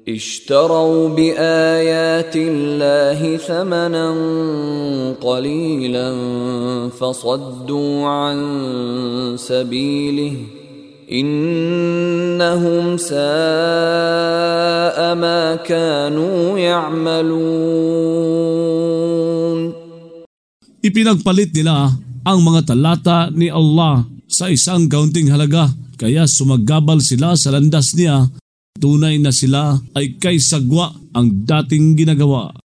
اشتروا بآيات الله ثمنا قليلا فصدوا عن سبيله إنهم ساء ما كانوا يعملون. Ipinagpalit nila ang mga talata ni Allah sa isang kaunting halaga, kaya sumagabal sila sa landas niya. Tunay na sila ay kay sagwa ang dating ginagawa.